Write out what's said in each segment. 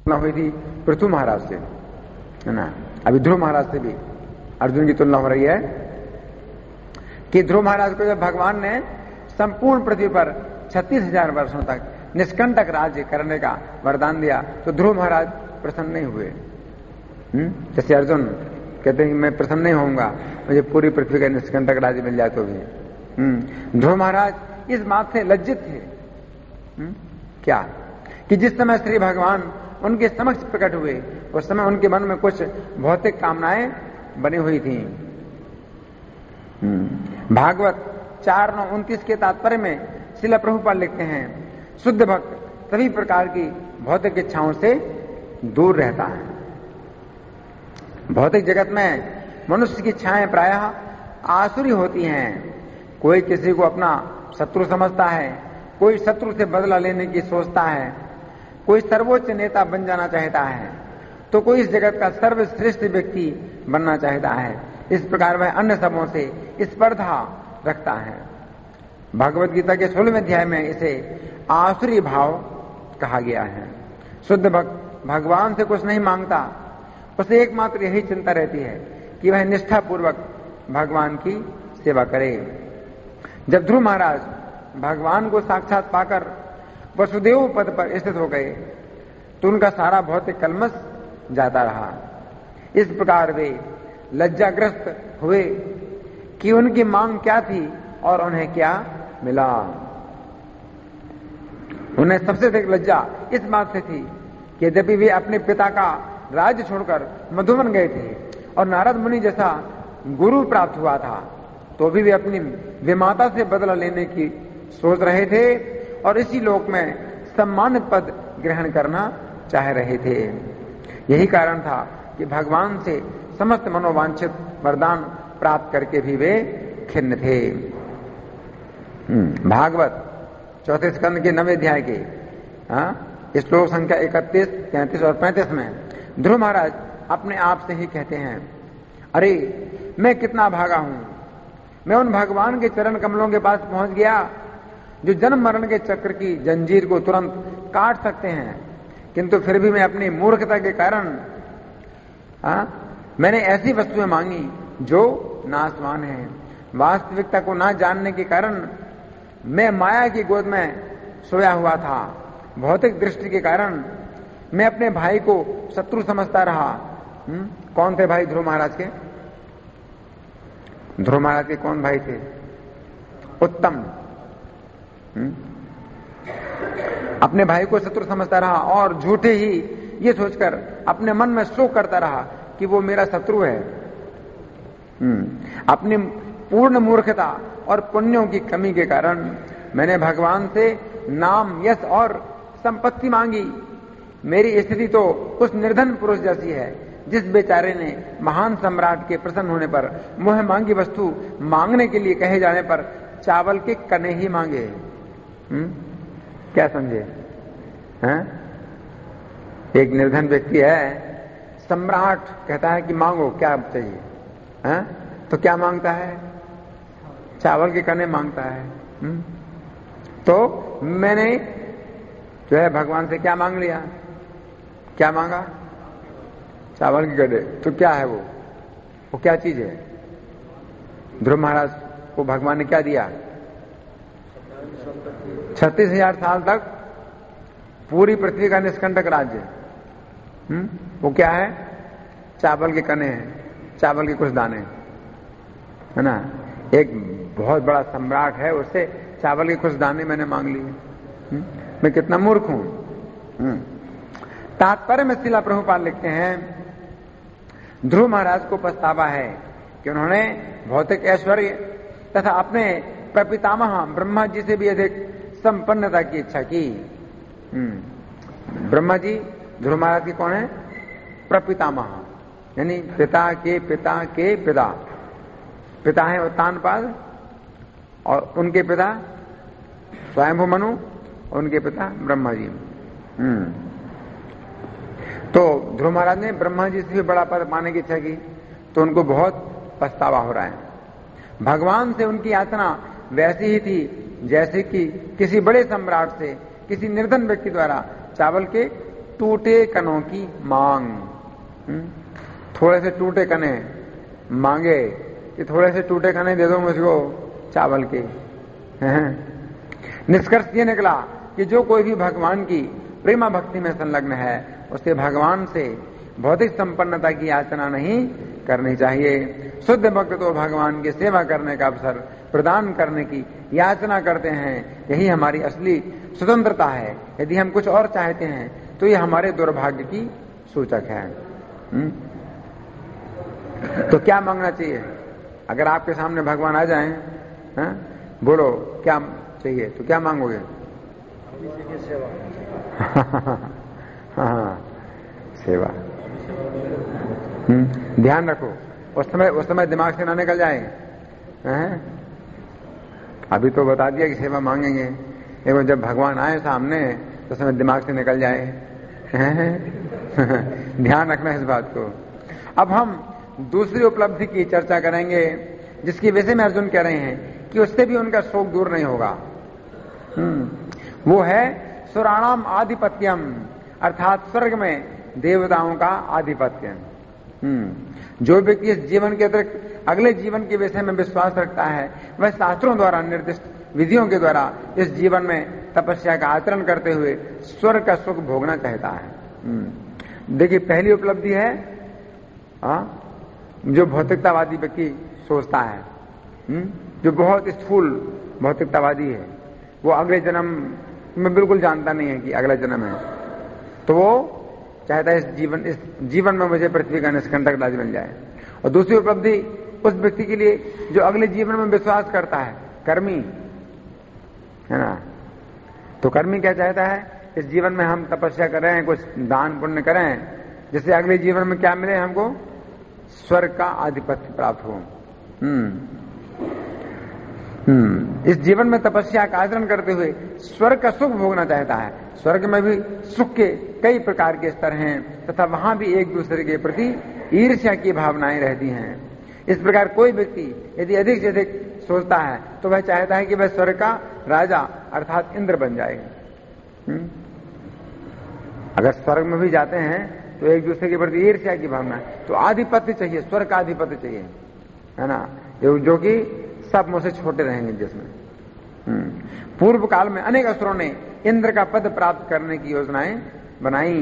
हुई थी पृथु महाराज से, है ना। अभी ध्रुव महाराज से भी अर्जुन की तुलना हो रही है कि ध्रुव महाराज को जब भगवान ने संपूर्ण पृथ्वी पर 36,000 वर्षों तक निष्कंटक राज्य करने का वरदान दिया तो ध्रुव महाराज प्रसन्न नहीं हुए। जैसे अर्जुन कहते हैं कि मैं प्रसन्न नहीं होऊंगा, मुझे पूरी पृथ्वी का निष्कंटक राज्य मिल जाए तो भी। ध्रुव महाराज इस बात से लज्जित थे क्या कि जिस समय श्री भगवान उनके समक्ष प्रकट हुए उस समय उनके मन में कुछ भौतिक कामनाएं बनी हुई थी। भागवत 4:29 के तात्पर्य में श्रील प्रभुपाद लिखते हैं, शुद्ध भक्त सभी प्रकार की भौतिक इच्छाओं से दूर रहता है। भौतिक जगत में मनुष्य की इच्छाएं प्रायः आसुरी होती हैं। कोई किसी को अपना शत्रु समझता है, कोई शत्रु से बदला लेने की सोचता है, कोई सर्वोच्च नेता बन जाना चाहता है, तो कोई इस जगत का सर्वश्रेष्ठ व्यक्ति बनना चाहता है। इस प्रकार वह अन्य सबों से स्पर्धा रखता है। भगवत गीता के 16वें अध्याय में इसे आसुरी भाव कहा गया है। शुद्ध भक्त भगवान से कुछ नहीं मांगता, उसे एकमात्र यही चिंता रहती है कि वह निष्ठा पूर्वक भगवान की सेवा करे। जब ध्रुव महाराज भगवान को साक्षात पाकर वसुदेव पद पर स्थित हो गए तो उनका सारा भौतिक कलमश जाता रहा। इस प्रकार वे लज्जाग्रस्त हुए कि उनकी मांग क्या थी और उन्हें क्या मिला। उन्हें सबसे अधिक लज्जा इस बात से थी कि जब वे अपने पिता का राज्य छोड़कर मधुवन गए थे और नारद मुनि जैसा गुरु प्राप्त हुआ था तो भी वे अपनी विमाता से बदला लेने की सोच रहे थे और इसी लोक में सम्मानित पद ग्रहण करना चाह रहे थे। यही कारण था कि भगवान से समस्त मनोवांछित वरदान प्राप्त करके भी वे खिन्न थे। भागवत 4 स्कंद के 9वें अध्याय के श्लोक संख्या 31, 33 और 35 में ध्रुव महाराज अपने आप से ही कहते हैं, अरे मैं कितना भागा हूं, मैं उन भगवान के चरण कमलों के पास पहुंच गया जो जन्म मरण के चक्र की जंजीर को तुरंत काट सकते हैं, किंतु फिर भी मैं अपनी मूर्खता के कारण मैंने ऐसी वस्तुएं मांगी जो नाशवान है। वास्तविकता को ना जानने के कारण मैं माया की गोद में सोया हुआ था। भौतिक दृष्टि के कारण मैं अपने भाई को शत्रु समझता रहा। कौन थे भाई ध्रुव महाराज के? ध्रुव महाराज के कौन भाई थे? उत्तम। अपने भाई को शत्रु समझता रहा और झूठे ही ये सोचकर अपने मन में शोक करता रहा कि वो मेरा शत्रु है। अपनी पूर्ण मूर्खता और पुण्यों की कमी के कारण मैंने भगवान से नाम, यश और संपत्ति मांगी। मेरी स्थिति तो उस निर्धन पुरुष जैसी है जिस बेचारे ने महान सम्राट के प्रसन्न होने पर मुह मांगी वस्तु मांगने के लिए कहे जाने पर चावल के कने ही मांगे। क्या समझे? हैं? एक निर्धन व्यक्ति है, सम्राट कहता है कि मांगो क्या चाहिए, हैं? तो क्या मांगता है? चावल के कने मांगता है। तो मैंने जो है भगवान से क्या मांग लिया? क्या मांगा? चावल के कने। तो क्या है वो क्या चीज है? ध्रुव महाराज को भगवान ने क्या दिया? 36,000 साल तक पूरी पृथ्वी का निष्कंटक राज्य। वो क्या है? चावल के कने हैं, चावल के कुछ दाने, है ना। एक बहुत बड़ा सम्राट है, उससे चावल के कुछ दाने मैंने मांग लिए। मैं कितना मूर्ख हूं। तात्पर्य में श्रील प्रभुपाद लिखते हैं, ध्रुव महाराज को पछतावा है कि उन्होंने भौतिक ऐश्वर्य तथा अपने प्रपितामह ब्रह्मा जी से भी अधिक संपन्नता की इच्छा की। ब्रह्मा जी ध्रुव महाराज के कौन है? प्रपितामह, यानी पिता के पिता के पिता। पिता है उत्तानपाद और उनके पिता स्वयंभू मनु, उनके पिता ब्रह्मा जी। तो ध्रुव महाराज ने ब्रह्मा जी से भी बड़ा पद पाने की इच्छा की, तो उनको बहुत पछतावा हो रहा है। भगवान से उनकी याचना वैसी ही थी जैसे कि किसी बड़े सम्राट से किसी निर्धन व्यक्ति द्वारा चावल के टूटे कनों की मांग। थोड़े से टूटे कने मांगे कि थोड़े से टूटे कने दे दो मुझको चावल के। निष्कर्ष ये निकला कि जो कोई भी भगवान की प्रेमा भक्ति में संलग्न है उसे भगवान से भौतिक संपन्नता की याचना नहीं करनी चाहिए। शुद्ध भक्त तो भगवान की सेवा करने का अवसर प्रदान करने की याचना करते हैं। यही हमारी असली स्वतंत्रता है। यदि हम कुछ और चाहते हैं तो ये हमारे दुर्भाग्य की सूचक है। तो क्या मांगना चाहिए? अगर आपके सामने भगवान आ जाएं, बोलो क्या चाहिए, तो क्या मांगोगे? सेवा। हाँ, सेवा। ध्यान रखो, उस समय दिमाग से ना निकल जाए। अभी तो बता दिया कि सेवा मांगेंगे, लेकिन जब भगवान आए सामने तो समय दिमाग से निकल जाए। ध्यान रखना इस बात को। अब हम दूसरी उपलब्धि की चर्चा करेंगे जिसकी वजह में अर्जुन कह रहे हैं कि उससे भी उनका शोक दूर नहीं होगा। वो है सुराणाम आधिपत्यम, अर्थात स्वर्ग में देवताओं का आधिपत्य। जो व्यक्ति इस जीवन के अतिरिक्त अगले जीवन के विषय में विश्वास रखता है वह शास्त्रों द्वारा निर्दिष्ट विधियों के द्वारा इस जीवन में तपस्या का आचरण करते हुए स्वर्ग का सुख भोगना चाहता है। देखिए, पहली उपलब्धि है जो भौतिकतावादी व्यक्ति सोचता है, जो बहुत स्थूल भौतिकतावादी है, वो अगले जन्म में बिल्कुल जानता नहीं है कि अगला जन्म है, तो वो चाहता है इस जीवन में मुझे पृथ्वी का निष्कंटक राज्य मिल जाए। और दूसरी उपलब्धि उस व्यक्ति के लिए जो अगले जीवन में विश्वास करता है, कर्मी है ना। तो कर्मी क्या चाहता है? इस जीवन में हम तपस्या करें, कुछ दान पुण्य करें, जिससे अगले जीवन में क्या मिले हमको? स्वर्ग का आधिपत्य प्राप्त हो। इस जीवन में तपस्या का आचरण करते हुए स्वर्ग का सुख भोगना चाहता है। स्वर्ग में भी सुख के कई प्रकार के स्तर हैं तथा वहां भी एक दूसरे के प्रति ईर्ष्या की भावनाएं रहती हैं। इस प्रकार कोई व्यक्ति यदि अधिक से अधिक सोचता है तो वह चाहता है कि वह स्वर्ग का राजा अर्थात इंद्र बन जाए। अगर स्वर्ग में भी जाते हैं तो एक दूसरे के प्रति ईर्ष्या की भावना, तो आधिपत्य चाहिए, स्वर्ग का आधिपत्य चाहिए, है ना, जो कि सब मुझसे छोटे रहेंगे जिसमें। पूर्व काल में अनेक असुरों ने इंद्र का पद प्राप्त करने की योजनाएं बनाई।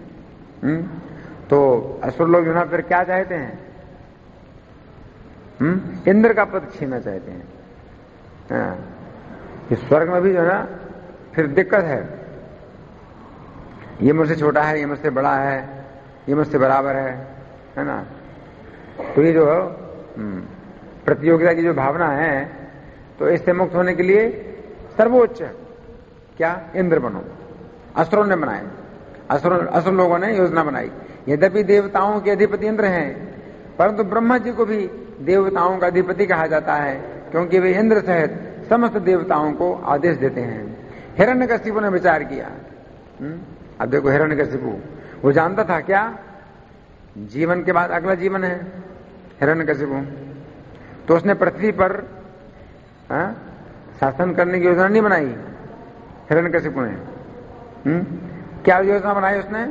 तो असुर लोग जो ना फिर क्या चाहते हैं? इंद्र का पद छीनना चाहते हैं। इस स्वर्ग में भी जो है ना फिर दिक्कत है, ये मुझसे छोटा है, ये मुझसे बड़ा है, ये मुझसे बराबर है ना। तो ये जो प्रतियोगिता की जो भावना है, तो इससे मुक्त होने के लिए सर्वोच्च क्या? इंद्र बनो। असुरों ने बनाए, असुर लोगों ने योजना बनाई। यद्यपि देवताओं के अधिपति इंद्र हैं, परंतु ब्रह्मा जी को भी देवताओं का अधिपति कहा जाता है, क्योंकि वे इंद्र सहित समस्त देवताओं को आदेश देते हैं। हिरण्यकशिपु ने विचार किया। अब देखो, हिरण्यकशिपु वो जानता था क्या जीवन के बाद अगला जीवन है? हिरण्यकशिपु तो उसने पृथ्वी पर शासन करने की योजना नहीं बनाई। हिरण्यकशिपु ने क्या योजना बनाई उसने?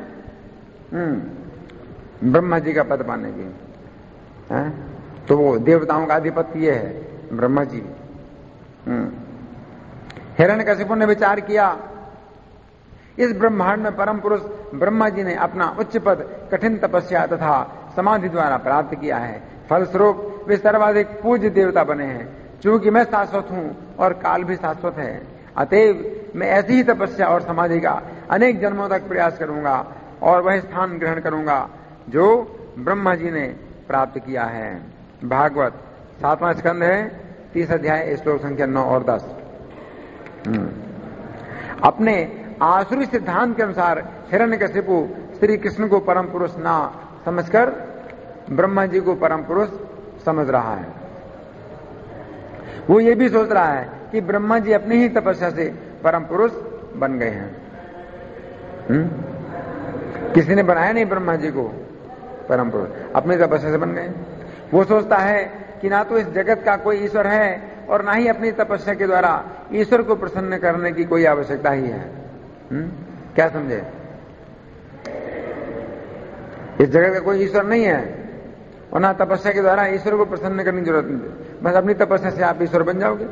ब्रह्मा जी का पद पाने की। तो वो देवताओं का आधिपत्य ये है, ब्रह्मा जी। हिरण्यकशिपु ने विचार किया, इस ब्रह्मांड में परम पुरुष ब्रह्मा जी ने अपना उच्च पद कठिन तपस्या तथा समाधि द्वारा प्राप्त किया है। फलस्वरूप वे सर्वाधिक पूज्य देवता बने हैं। चूंकि मैं शाश्वत हूं और काल भी शाश्वत है, अतएव मैं ऐसी ही तपस्या और समाधि का अनेक जन्मों तक प्रयास करूंगा और वह स्थान ग्रहण करूंगा जो ब्रह्मा जी ने प्राप्त किया है। भागवत 7वां स्कंध है, 30 अध्याय, श्लोक संख्या 9 और 10। अपने आसुरी सिद्धांत के अनुसार हिरण्यकशिपु श्री कृष्ण को परम पुरुष ना समझकर ब्रह्मा जी को परम पुरुष समझ रहा है। वो ये भी सोच रहा है कि ब्रह्मा जी अपनी ही तपस्या से परम पुरुष बन गए हैं। किसी ने बनाया नहीं ब्रह्मा जी को परम पुरुष, अपनी तपस्या से बन गए। वो सोचता है कि ना तो इस जगत का कोई ईश्वर है और ना ही अपनी तपस्या के द्वारा ईश्वर को प्रसन्न करने की कोई आवश्यकता ही है। क्या समझे? इस जगत का कोई ईश्वर नहीं है, और ना तपस्या के द्वारा ईश्वर को प्रसन्न करने की जरूरत नहीं, बस अपनी तपस्या से आप ईश्वर बन जाओगे।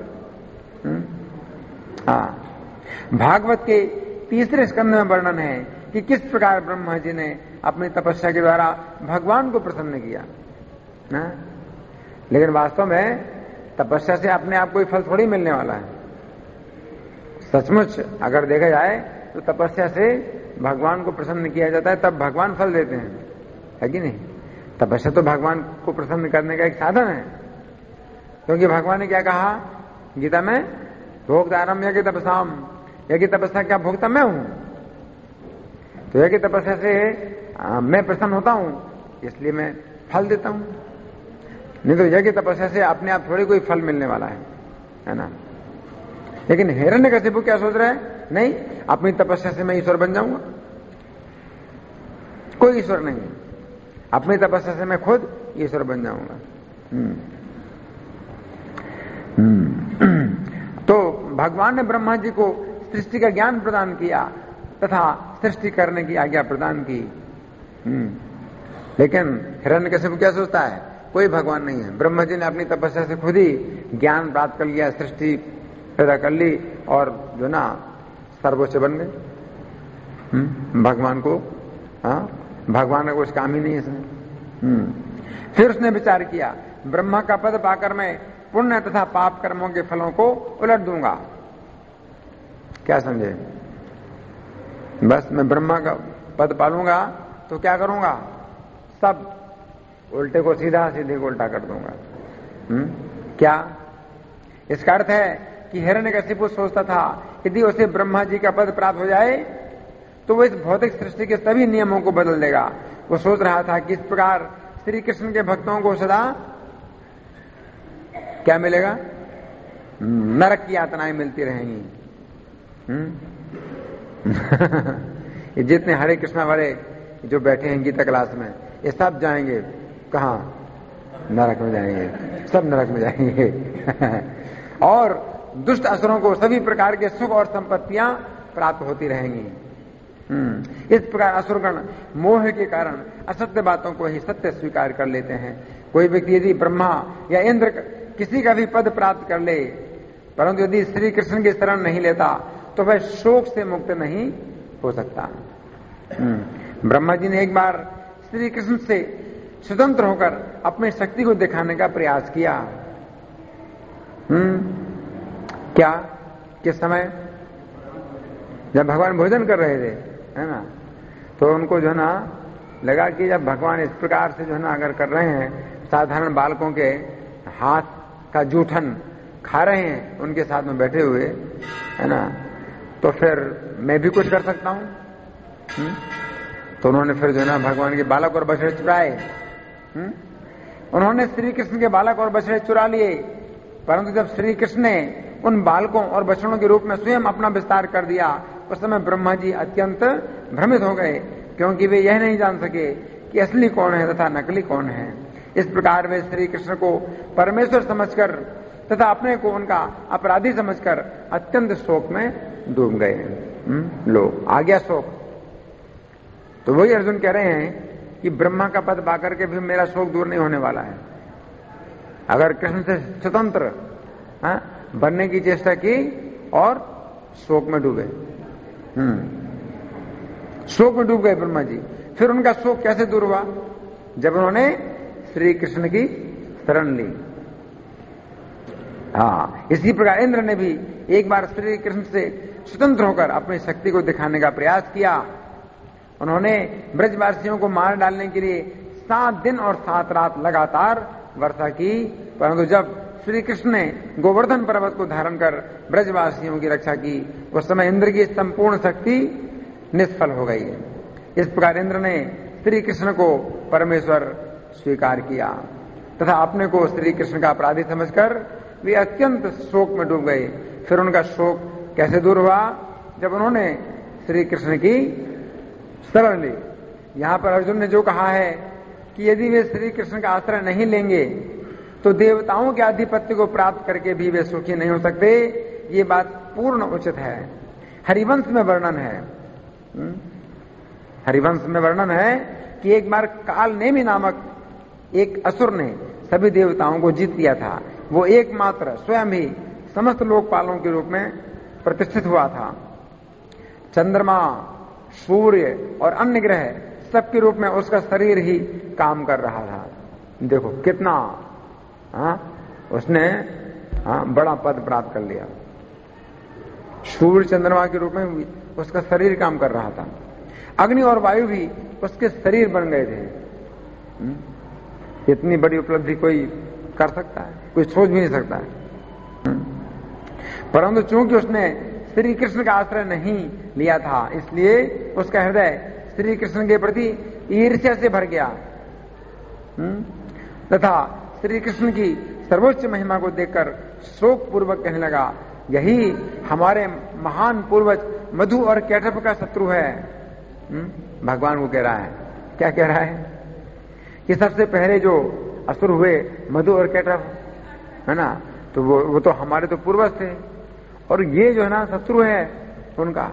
हाँ, भागवत के तीसरे स्कंध में वर्णन है कि किस प्रकार ब्रह्मा जी ने अपनी तपस्या के द्वारा भगवान को प्रसन्न किया ना। लेकिन वास्तव में तपस्या से अपने आप कोई फल थोड़ी मिलने वाला है। सचमुच अगर देखा जाए तो तपस्या से भगवान को प्रसन्न किया जाता है, तब भगवान फल देते हैं, है कि नहीं। तपस्या तो भगवान को प्रसन्न करने का एक साधन है, क्योंकि भगवान ने क्या कहा गीता में, भोक्तारम यज्ञ तपसाम, यज्ञ तपस्या क्या भोक्ता मैं हूं। तो यज्ञ तपस्या से मैं प्रसन्न होता हूं, इसलिए मैं फल देता हूं। नहीं तो यज्ञ तपस्या से अपने आप थोड़ी कोई फल मिलने वाला है ना। लेकिन हिरण्यकशिपु क्या सोच रहा है, नहीं अपनी तपस्या से मैं ईश्वर बन जाऊंगा। कोई ईश्वर नहीं है, अपनी तपस्या से मैं खुद ईश्वर बन जाऊंगा। तो भगवान ने ब्रह्मा जी को सृष्टि का ज्ञान प्रदान किया तथा सृष्टि करने की आज्ञा प्रदान की। लेकिन हिरण्यकशिपु क्या सोचता है, कोई भगवान नहीं है। ब्रह्मा जी ने अपनी तपस्या से खुद ही ज्ञान प्राप्त कर लिया, सृष्टि पैदा कर ली और जो ना सर्वोच्च बन गए। भगवान को भगवान का कुछ काम ही नहीं है इसमें। फिर उसने विचार किया, ब्रह्मा का पद पाकर मैं पुण्य तथा पाप कर्मों के फलों को उलट दूंगा। क्या समझे, बस मैं ब्रह्मा का पद पालूंगा तो क्या करूंगा, सब उल्टे को सीधा, सीधे को उल्टा कर दूंगा। क्या इसका अर्थ है कि हिरण्यकशिपु सोचता था यदि उसे ब्रह्मा जी का पद प्राप्त हो जाए तो वो इस भौतिक सृष्टि के सभी नियमों को बदल देगा। वो सोच रहा था कि इस प्रकार श्री कृष्ण के भक्तों को सदा क्या मिलेगा, नरक की यातनाएं मिलती रहेंगी। ये जितने हरे कृष्णा वाले जो बैठे हैं गीता क्लास में, ये सब जाएंगे कहां, नरक में जाएंगे, सब नरक में जाएंगे। और दुष्ट असुरों को सभी प्रकार के सुख और संपत्तियां प्राप्त होती रहेंगी। इस प्रकार असुरगण मोह के कारण असत्य बातों को ही सत्य स्वीकार कर लेते हैं। कोई व्यक्ति यदि ब्रह्मा या इंद्र किसी का भी पद प्राप्त कर ले, परंतु यदि श्री कृष्ण की शरण नहीं लेता तो वह शोक से मुक्त नहीं हो सकता। ब्रह्मा जी ने एक बार श्री कृष्ण से स्वतंत्र होकर अपनी शक्ति को दिखाने का प्रयास किया। क्या, किस समय, जब भगवान भोजन कर रहे थे, है ना, तो उनको जो है ना लगा कि जब भगवान इस प्रकार से जो है ना अगर कर रहे हैं, साधारण बालकों के हाथ का जूठन खा रहे हैं उनके साथ में बैठे हुए, है ना, तो फिर मैं भी कुछ कर सकता हूं। तो उन्होंने फिर जो है ना भगवान के बालक और बछड़े चुराए। उन्होंने श्री कृष्ण के बालक और बछड़े चुरा लिए, परंतु जब श्री कृष्ण ने उन बालकों और बछड़ों के रूप में स्वयं अपना विस्तार कर दिया, उस समय ब्रह्मा जी अत्यंत भ्रमित हो गए, क्योंकि वे यह नहीं जान सके कि असली कौन है तथा नकली कौन है। इस प्रकार वे श्री कृष्ण को परमेश्वर समझकर तथा अपने को उनका अपराधी समझकर अत्यंत शोक में डूब गए। लो आ गया शोक। तो वही अर्जुन कह रहे हैं कि ब्रह्मा का पद पाकर के भी मेरा शोक दूर नहीं होने वाला है। अगर कृष्ण से स्वतंत्र बनने की चेष्टा की और शोक में डूबे, शोक में डूब गए ब्रह्मा जी। फिर उनका शोक कैसे दूर हुआ, जब उन्होंने श्री कृष्ण की शरण ली। इसी प्रकार इंद्र ने भी एक बार श्री कृष्ण से स्वतंत्र होकर अपनी शक्ति को दिखाने का प्रयास किया। उन्होंने ब्रजवासियों को मार डालने के लिए 7 दिन और 7 रात लगातार वर्षा की, परंतु जब श्री कृष्ण ने गोवर्धन पर्वत को धारण कर ब्रजवासियों की रक्षा की, उस समय इंद्र की संपूर्ण शक्ति निष्फल हो गई। इस प्रकार इंद्र ने श्री कृष्ण को परमेश्वर स्वीकार किया तथा अपने को श्री कृष्ण का अपराधी समझकर वे अत्यंत शोक में डूब गए। फिर उनका शोक कैसे दूर हुआ, जब उन्होंने श्री कृष्ण की शरण ली। यहां पर अर्जुन ने जो कहा है कि यदि वे श्री कृष्ण का आश्रय नहीं लेंगे तो देवताओं के आधिपत्य को प्राप्त करके भी वे सुखी नहीं हो सकते, ये बात पूर्ण उचित है। हरिवंश में वर्णन है, हरिवंश में वर्णन है कि एक बार काल नेमि नामक एक असुर ने सभी देवताओं को जीत लिया था। वो एकमात्र स्वयं ही समस्त लोकपालों के रूप में प्रतिष्ठित हुआ था। चंद्रमा, सूर्य और अन्य ग्रह सबके रूप में उसका शरीर ही काम कर रहा था। देखो कितना उसने बड़ा पद प्राप्त कर लिया। सूर्य चंद्रमा के रूप में उसका शरीर काम कर रहा था। अग्नि और वायु भी उसके शरीर बन गए थे। इतनी बड़ी उपलब्धि कोई कर सकता है? कोई सोच भी नहीं सकता है। परंतु चूंकि उसने श्री कृष्ण का आश्रय नहीं लिया था, इसलिए उसका हृदय श्री कृष्ण के प्रति ईर्ष्या से भर गया तथा श्री कृष्ण की सर्वोच्च महिमा को देखकर शोक पूर्वक कहने लगा, यही हमारे महान पूर्वज मधु और कैटभ का शत्रु है। भगवान को कह रहा है, क्या कह रहा है कि सबसे पहले जो असुर हुए मधु और कैटभ है ना, तो वो तो हमारे तो पूर्वज थे, और ये जो है ना शत्रु है उनका।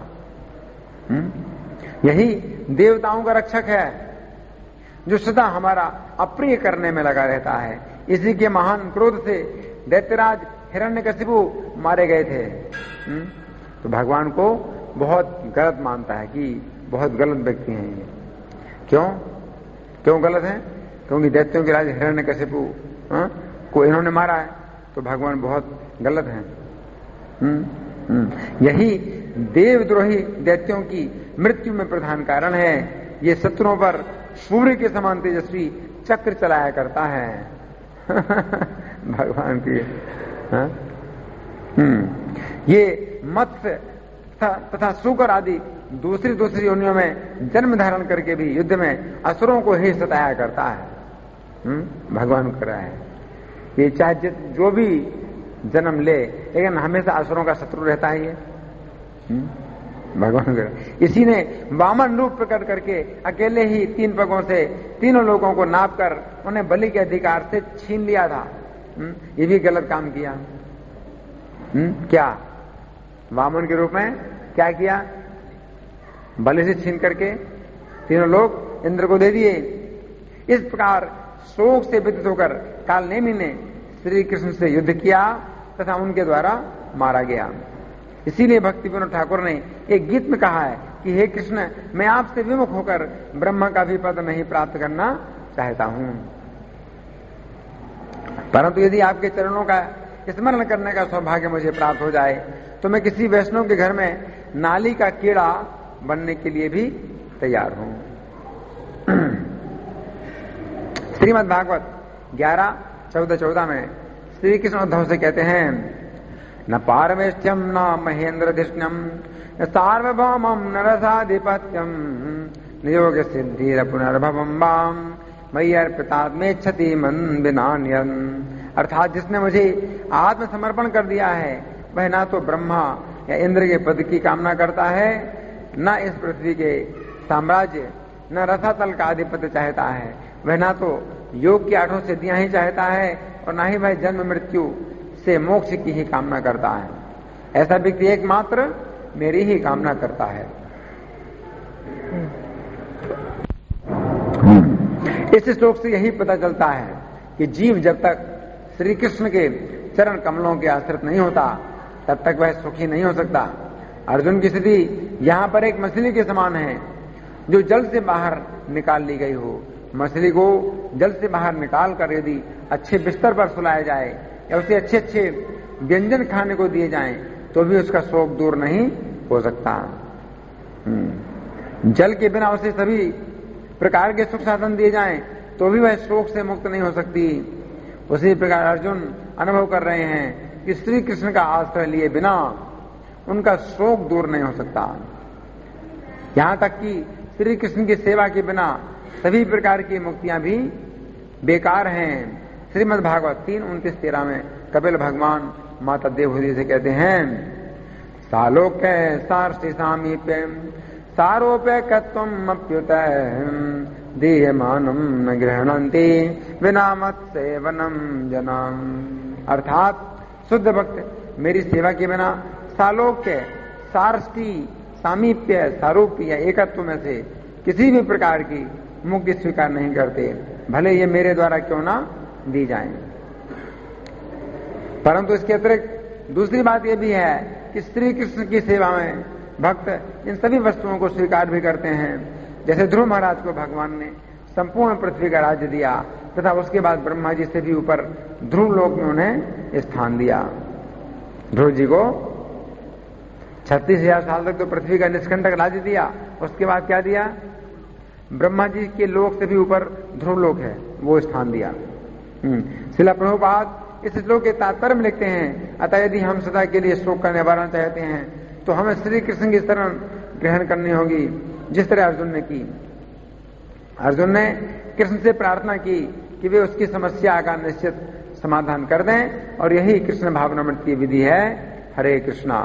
यही देवताओं का रक्षक है जो सदा हमारा अप्रिय करने में लगा रहता है। इसी के महान क्रोध से दैत्यराज हिरण्यकशिपु मारे गए थे। तो भगवान को बहुत गलत मानता है कि बहुत गलत व्यक्ति हैं ये। क्यों गलत है? क्योंकि दैत्यों के राज हिरण्यकशिपु को इन्होंने मारा है, तो भगवान बहुत गलत हैं। यही देवद्रोही दैत्यों की मृत्यु में प्रधान कारण है। ये शत्रुओं पर सूर्य के समान तेजस्वी चक्र चलाया करता है। भगवान की ये मत्स्य तथा सूकर आदि दूसरी योनियों में जन्म धारण करके भी युद्ध में असुरों को ही सताया करता है। भगवान कर रहा है ये चाहे जो भी जन्म ले, लेकिन हमेशा असुरों का शत्रु रहता है ये। भगवान कर इसी ने वामन रूप प्रकट करके अकेले ही 3 पगों से तीनों लोगों को नाप कर उन्हें बलि के अधिकार से छीन लिया था। ये भी गलत काम किया। क्या वामन के रूप में क्या किया? बलि से छीन करके तीनों लोग इंद्र को दे दिए। इस प्रकार शोक से विदित होकर कालनेमि ने श्री कृष्ण से युद्ध किया तथा उनके द्वारा मारा गया। इसीलिए भक्ति विनोद ठाकुर ने एक गीत में कहा है कि हे कृष्ण, मैं आपसे विमुख होकर ब्रह्मा का भी पद नहीं प्राप्त करना चाहता हूं, परंतु यदि आपके चरणों का स्मरण करने का सौभाग्य मुझे प्राप्त हो जाए तो मैं किसी वैष्णव के घर में नाली का कीड़ा बनने के लिए भी तैयार हूं। श्रीमद् भागवत 11:14 में श्री कृष्ण उद्धव से कहते हैं, न पारमेष्ठ्यम न महेंद्र धिष्ण्यम न सार्वभौमम न रसाधिपत्यम नियोग सिद्धि पुनर्भवम वाम मयि अर्पितात्मेच्छति मन विनान्यन। अर्थात जिसने मुझे आत्मसमर्पण कर दिया है वह ना तो ब्रह्मा या इंद्र के पद की कामना करता है, न इस पृथ्वी के साम्राज्य न रसातल का आधिपत्य चाहता है, वह ना तो योग की 8 सिद्धियां ही चाहता है और ना ही वह जन्म मृत्यु से मोक्ष की ही कामना करता है। ऐसा व्यक्ति एकमात्र मेरी ही कामना करता है। इस श्लोक से यही पता चलता है कि जीव जब तक श्री कृष्ण के चरण कमलों के आश्रित नहीं होता तब तक वह सुखी नहीं हो सकता। अर्जुन की स्थिति यहाँ पर एक मछली के समान है जो जल से बाहर निकाल ली गई हो। मछली को जल से बाहर निकाल कर यदि अच्छे बिस्तर पर सुलाया जाए या उसे अच्छे अच्छे व्यंजन खाने को दिए जाएं तो भी उसका शोक दूर नहीं हो सकता। जल के बिना उसे सभी प्रकार के सुख साधन दिए जाएं तो भी वह शोक से मुक्त नहीं हो सकती। उसी प्रकार अर्जुन अनुभव कर रहे हैं कि श्री कृष्ण का आश्रय लिए बिना उनका शोक दूर नहीं हो सकता। यहां तक कि श्री कृष्ण की सेवा के बिना सभी प्रकार की मुक्तियां भी बेकार हैं। श्रीमद् भागवत 3:29-13 में कपिल भगवान माता देवहूति से कहते हैं, सालोक्य सार्षि सामीप्य सारोप्यकत्वम अप्युत देयमानम न गृह्णन्ति विना मत सेवनम जनम। अर्थात शुद्ध भक्त मेरी सेवा के बिना सालोक्य सार्षि सामीप्य सारूप्य या एकत्व में से किसी भी प्रकार की मुक्ति स्वीकार नहीं करते, भले ये मेरे द्वारा क्यों ना दी जाए। परंतु इसके अतिरिक्त दूसरी बात यह भी है कि श्री कृष्ण की सेवा में भक्त इन सभी वस्तुओं को स्वीकार भी करते हैं। जैसे ध्रुव महाराज को भगवान ने संपूर्ण पृथ्वी का राज्य दिया तथा उसके बाद ब्रह्मा जी से भी ऊपर ध्रुव लोक में उन्हें स्थान दिया। ध्रुव जी को 36,000 साल तक तो पृथ्वी का निष्कंटक राज्य दिया, उसके बाद क्या दिया? ब्रह्मा जी के लोक से भी ऊपर ध्रुव लोक है, वो स्थान दिया। श्रील प्रभुपाद इस श्लोक के तात्पर्य में लिखते हैं, अतः यदि हम सदा के लिए शोक का निवारण चाहते हैं तो हमें श्री कृष्ण की शरण ग्रहण करनी होगी, जिस तरह अर्जुन ने की। अर्जुन ने कृष्ण से प्रार्थना की कि वे उसकी समस्या का निश्चित समाधान कर दें, और यही कृष्ण भावनामृत की विधि है। हरे कृष्णा।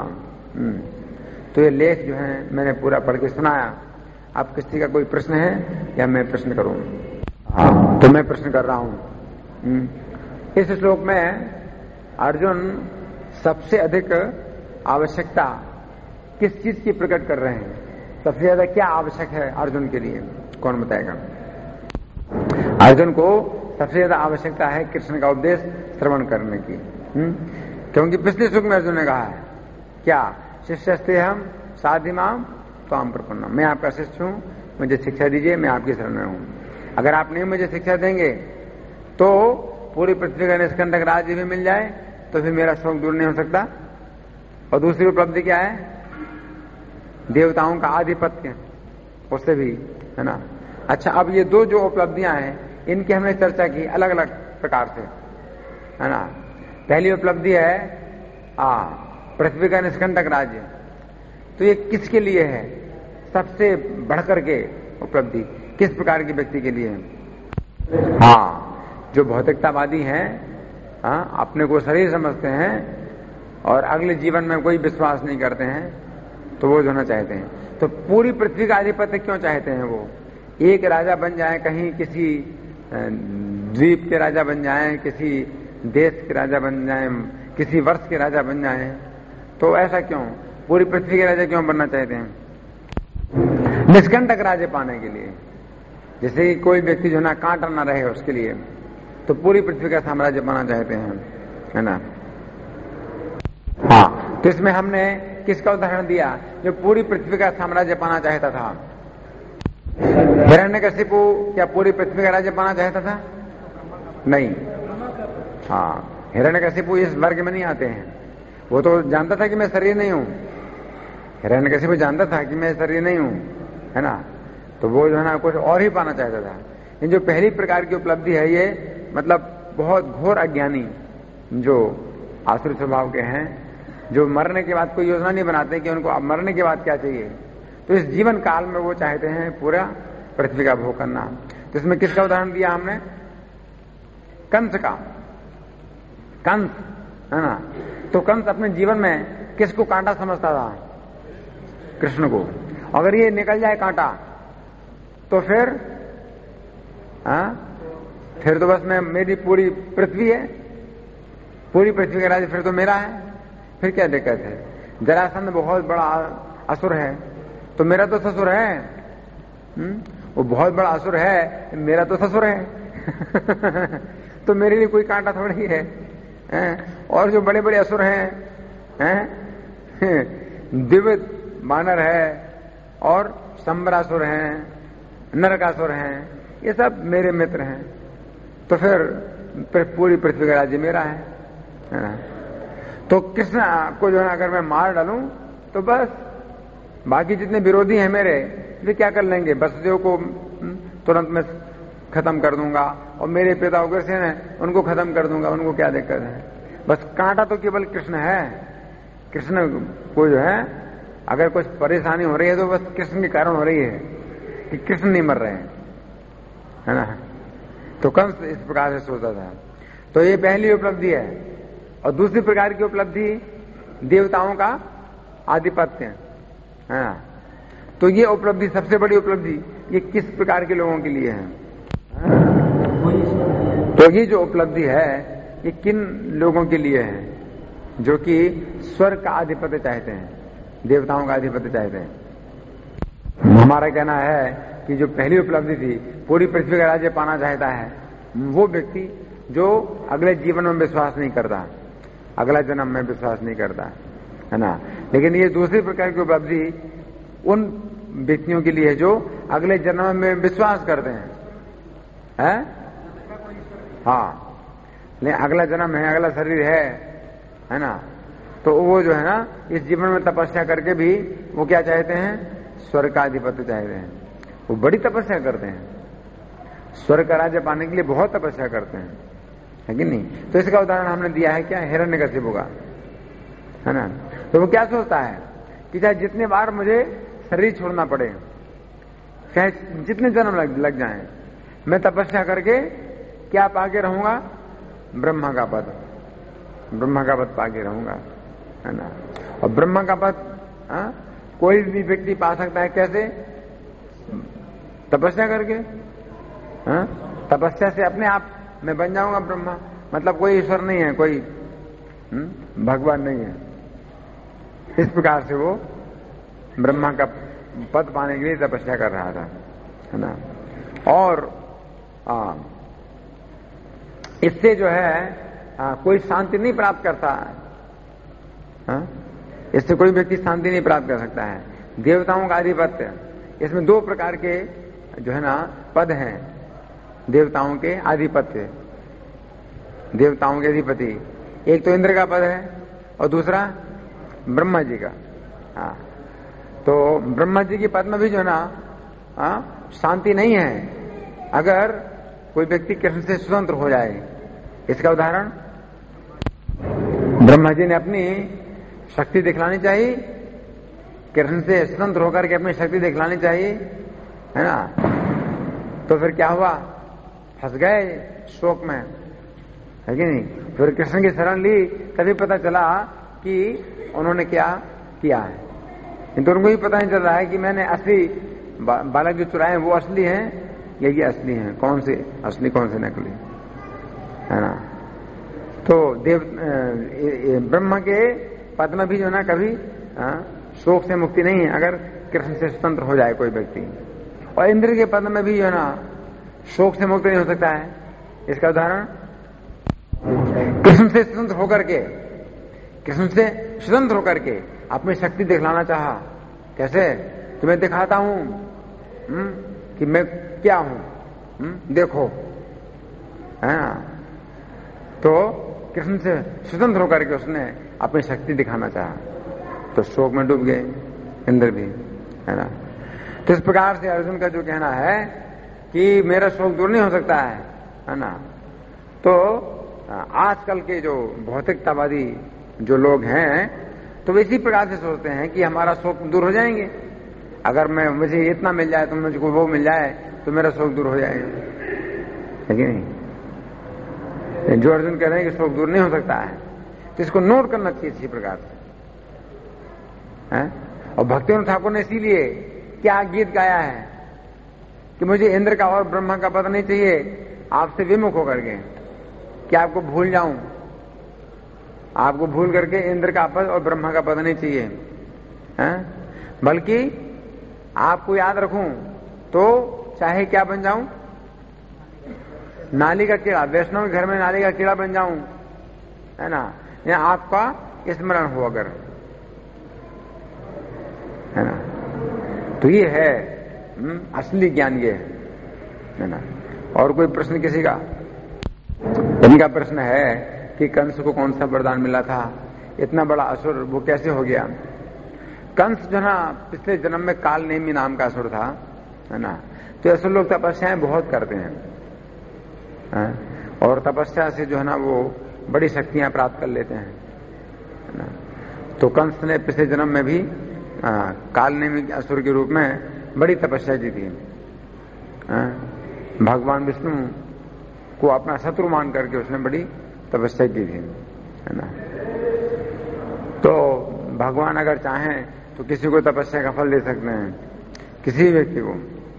तो ये लेख जो है मैंने पूरा पढ़ के सुनाया। आप किसी का कोई प्रश्न है या मैं प्रश्न करूं? हाँ, तो मैं प्रश्न कर रहा हूं। इस श्लोक में अर्जुन सबसे अधिक आवश्यकता किस चीज की प्रकट कर रहे हैं? सबसे ज्यादा क्या आवश्यक है अर्जुन के लिए? कौन बताएगा? अर्जुन को सबसे ज्यादा आवश्यकता है कृष्ण का उपदेश श्रवण करने की। क्योंकि पिछले श्लोक में अर्जुन ने कहा है क्या? शिष्यस्ते हम साधिमाम त्वाम प्रपन्नम, मैं आपका शिष्य हूं, मुझे शिक्षा दीजिए, मैं आपकी शरण में हूं। अगर आप नहीं मुझे शिक्षा देंगे तो पूरी पृथ्वी का निष्कंटक राज्य भी मिल जाए तो फिर मेरा शौक दूर नहीं हो सकता। और दूसरी उपलब्धि क्या है? देवताओं का आधिपत्य, उससे भी है ना। अच्छा, अब ये दो जो उपलब्धियां हैं इनकी हमने चर्चा की अलग अलग प्रकार से, है ना। पहली उपलब्धि है पृथ्वी का निष्कंटक राज्य। तो ये किसके लिए है? सबसे बढ़कर के उपलब्धि किस प्रकार की व्यक्ति के लिए है? जो भौतिकतावादी हैं, अपने को शरीर समझते हैं और अगले जीवन में कोई विश्वास नहीं करते हैं, तो वो जो होना चाहते हैं। तो पूरी पृथ्वी का आधिपत्य क्यों चाहते हैं? वो एक राजा बन जाए, कहीं किसी द्वीप के राजा बन जाए, किसी देश के राजा बन जाए, किसी वर्ष के राजा बन जाए, तो ऐसा क्यों? पूरी पृथ्वी के राजा क्यों बनना चाहते हैं? निष्कंटक राज्य पाने के लिए। जैसे कोई व्यक्ति जो ना कांटा ना रहे उसके लिए, तो पूरी पृथ्वी का साम्राज्य पाना चाहते हैं, है ना। तो इसमें हमने किसका उदाहरण दिया? जो पूरी पृथ्वी का साम्राज्य पाना चाहता था। हिरण्यकशिपु क्या पूरी पृथ्वी का राज्य पाना चाहता था? नहीं। हिरण्यकशिपु इस वर्ग में नहीं आते हैं। वो तो जानता था कि मैं शरीर नहीं हूं। हिरण्यकशिपु जानता था कि मैं शरीर नहीं हूं, है ना। तो वो जो है ना कुछ और ही पाना चाहता था। इन जो पहली प्रकार की उपलब्धि है, ये मतलब बहुत घोर अज्ञानी जो आसुरी स्वभाव के हैं, जो मरने के बाद कोई योजना नहीं बनाते कि उनको अब मरने के बाद क्या चाहिए। तो इस जीवन काल में वो चाहते हैं पूरा पृथ्वी का भोग करना। तो इसमें किसका उदाहरण दिया हमने? कंस का। कंस, है ना। तो कंस अपने जीवन में किसको कांटा समझता था? कृष्ण को। अगर ये निकल जाए कांटा तो फिर फिर तो बस मेरी पूरी पृथ्वी है, पूरी पृथ्वी का राज्य फिर तो मेरा है। फिर क्या दिक्कत है? जरासंध बहुत बड़ा असुर है, तो मेरा तो ससुर है। वो बहुत बड़ा असुर है, मेरा तो ससुर है। तो मेरे लिए कोई कांटा थोड़ी है। और जो बड़े बड़े असुर हैं, दिव्य बानर है और संबरासुर हैं, नरकासुर हैं, ये सब मेरे मित्र हैं। तो फिर पूरी पृथ्वी का राज्य मेरा है ना। तो कृष्ण को जो है अगर मैं मार डालूं तो बस बाकी जितने विरोधी हैं मेरे, वे क्या कर लेंगे? वसुदेव को तुरंत में खत्म कर दूंगा और मेरे पिता उग्रसेन हैं उनको खत्म कर दूंगा, उनको क्या दिक्कत है? बस कांटा तो केवल कृष्ण है। कृष्ण को जो है अगर कुछ परेशानी हो रही है तो बस कृष्ण के कारण हो रही है कि कृष्ण नहीं मर रहे हैं, है ना। तो कंस इस प्रकार से सोचता था। तो ये पहली उपलब्धि है। और दूसरी प्रकार की उपलब्धि देवताओं का आधिपत्य, है ना। तो ये उपलब्धि सबसे बड़ी उपलब्धि ये किस प्रकार के लोगों के लिए है? तो ये जो उपलब्धि है ये किन लोगों के लिए है? जो कि स्वर्ग का आधिपत्य चाहते हैं, देवताओं का आधिपत्य चाहते हैं। हमारा कहना है कि जो पहली उपलब्धि थी, पूरी पृथ्वी का राज्य पाना चाहता है, वो व्यक्ति जो अगले जीवन में विश्वास नहीं करता, अगला जन्म में विश्वास नहीं करता, है ना। लेकिन ये दूसरी प्रकार की उपलब्धि उन व्यक्तियों के लिए जो अगले जन्म में विश्वास करते हैं, हाँ, लेकिन अगला जन्म है, अगला शरीर है ना। तो वो जो है ना, इस जीवन में तपस्या करके भी वो क्या चाहते हैं? स्वर्ग का आधिपत्य चाहते हैं। वो बड़ी तपस्या करते हैं, स्वर्ग का राज्य पाने के लिए बहुत तपस्या करते हैं, है कि नहीं। तो इसका उदाहरण हमने दिया है क्या? हिरण्यकशिपु का, है ना। तो वो क्या सोचता है कि चाहे जितने बार मुझे शरीर छोड़ना पड़े, चाहे जितने जन्म लग जाएं, मैं तपस्या करके क्या पाके रहूंगा? ब्रह्मा का पद, ब्रह्मा का पद पाके रहूंगा, है ना। और ब्रह्मा का पद कोई भी व्यक्ति पा सकता है, कैसे? तपस्या करके। तपस्या से अपने आप मैं बन जाऊंगा ब्रह्मा, मतलब कोई ईश्वर नहीं है, कोई भगवान नहीं है। इस प्रकार से वो ब्रह्मा का पद पाने के लिए तपस्या कर रहा था, है ना। और इससे जो है कोई शांति नहीं प्राप्त करता, इससे कोई व्यक्ति शांति नहीं प्राप्त कर सकता है। देवताओं का आधिपत्य, इसमें दो प्रकार के जो है ना पद हैं देवताओं के आधिपत्य, देवताओं के अधिपति। एक तो इंद्र का पद है और दूसरा ब्रह्मा जी का। हाँ, तो ब्रह्मा जी के पद में भी जो है ना शांति नहीं है अगर कोई व्यक्ति कृष्ण से स्वतंत्र हो जाए। इसका उदाहरण ब्रह्मा जी ने अपनी शक्ति दिखलानी चाहिए, कृष्ण से स्वतंत्र होकर के अपनी शक्ति दिखलानी चाहिए, है ना। तो फिर क्या हुआ? फंस गए शोक में, है कि नहीं। फिर कृष्ण की शरण ली, तभी पता चला कि उन्होंने क्या किया है। किंतु उनको ही पता नहीं चल रहा है कि मैंने असली बालक जो चुराए वो असली हैं या ये असली हैं, कौन से असली कौन से नकली, है ना। तो ब्रह्मा के पद में भी जो है ना कभी शोक से मुक्ति नहीं है अगर कृष्ण से स्वतंत्र हो जाए कोई व्यक्ति। और इंद्र के पद में भी जो है ना शोक से मुक्त नहीं हो सकता है। इसका उदाहरण कृष्ण से स्वतंत्र होकर के, कृष्ण से स्वतंत्र होकर के अपनी शक्ति दिखलाना चाहा। कैसे? तुम्हें दिखाता हूं कि मैं क्या हूं, देखो, है ना। तो कृष्ण से स्वतंत्र होकर के उसने अपनी शक्ति दिखाना चाहा, तो शोक में डूब गए इंद्र भी, है ना। तो इस प्रकार से अर्जुन का जो कहना है कि मेरा शोक दूर नहीं हो सकता है ना। तो आजकल के जो भौतिकतावादी जो लोग हैं तो इसी प्रकार से सोचते हैं कि हमारा शोक दूर हो जाएंगे, अगर मुझे इतना मिल जाए तो मुझको वो मिल जाए तो मेरा शोक दूर हो जाएगा, है कि नहीं। जो अर्जुन कह रहे हैं कि शोक दूर नहीं हो सकता है, तो इसको नोट करना चाहिए इसी प्रकार से, है? और भक्तिविनोद ठाकुर ने इसीलिए क्या गीत गाया है कि मुझे इंद्र का और ब्रह्मा का पद नहीं चाहिए, आपसे विमुख होकर के, कि आपको भूल जाऊं, आपको भूल करके इंद्र का पद और ब्रह्मा का पद नहीं चाहिए, बल्कि आपको याद रखूं तो चाहे क्या बन जाऊं, नाली का कीड़ा, वैष्णव के घर में नाली का कीड़ा बन जाऊं, है ना, या आपका स्मरण हो अगर, है ना। तो ये है असली ज्ञान, ये है ना। और कोई प्रश्न किसी का? इनका प्रश्न है कि कंस को कौन सा वरदान मिला था, इतना बड़ा असुर वो कैसे हो गया? कंस जो ना पिछले जन्म में काल नेमी नाम का असुर था, है ना। तो असुर लोग तपस्याएं बहुत करते हैं, और तपस्या से जो है ना वो बड़ी शक्तियां प्राप्त कर लेते हैं, है ना। तो कंस ने पिछले जन्म में भी काल नेमी असुर के रूप में बड़ी तपस्या की थी। भगवान विष्णु को अपना शत्रु मान करके उसने बड़ी तपस्या की थी, है ना। तो भगवान अगर चाहें तो किसी को तपस्या का फल दे सकते हैं, किसी व्यक्ति को।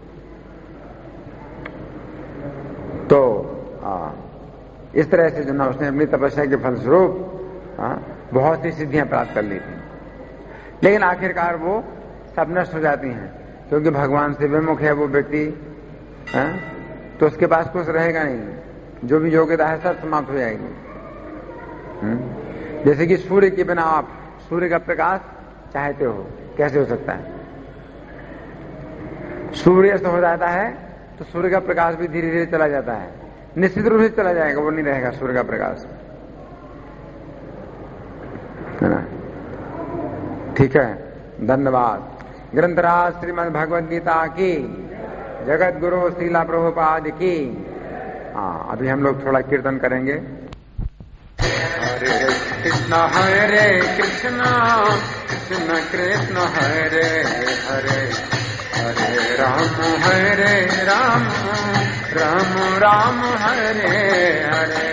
तो इस तरह से जो ना उसने अपनी तपस्या के फलस्वरूप बहुत सी सिद्धियां प्राप्त कर ली थी, लेकिन आखिरकार वो सब नष्ट हो जाती हैं। क्योंकि भगवान से विमुख है वो व्यक्ति, तो उसके पास कुछ रहेगा नहीं, जो भी योग्यता है सब समाप्त हो जाएगी। जैसे कि सूर्य के बिना आप सूर्य का प्रकाश चाहते हो, कैसे हो सकता है? सूर्य अस्त हो जाता है तो सूर्य का प्रकाश भी धीरे धीरे चला जाता है, निश्चित रूप से चला जाएगा, वो नहीं रहेगा सूर्य का प्रकाश, है ना? ठीक है, धन्यवाद। ग्रंथराज श्रीमद् भगवद गीता की, जगत गुरु श्रीला प्रभुपाद की। हाँ, अभी हम लोग थोड़ा कीर्तन करेंगे। हरे कृष्ण कृष्ण कृष्ण हरे हरे, हरे राम राम राम हरे हरे।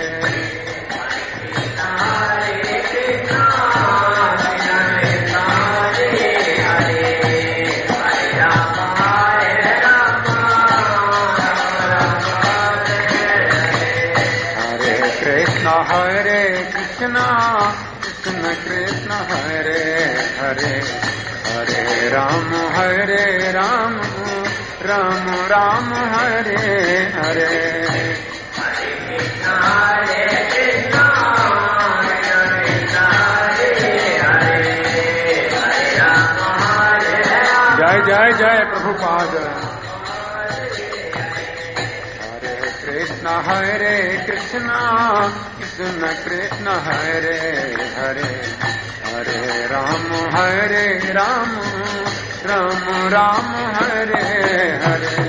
हरे कृष्ण कृष्ण कृष्ण हरे हरे, हरे राम राम राम हरे हरे। जय जय जय प्रभुपाद। हरे कृष्ण कृष्ण कृष्ण हरे हरे, हरे राम राम राम हरे हरे।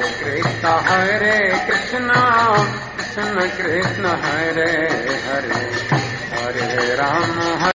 हरे कृष्ण कृष्ण कृष्ण हरे हरे,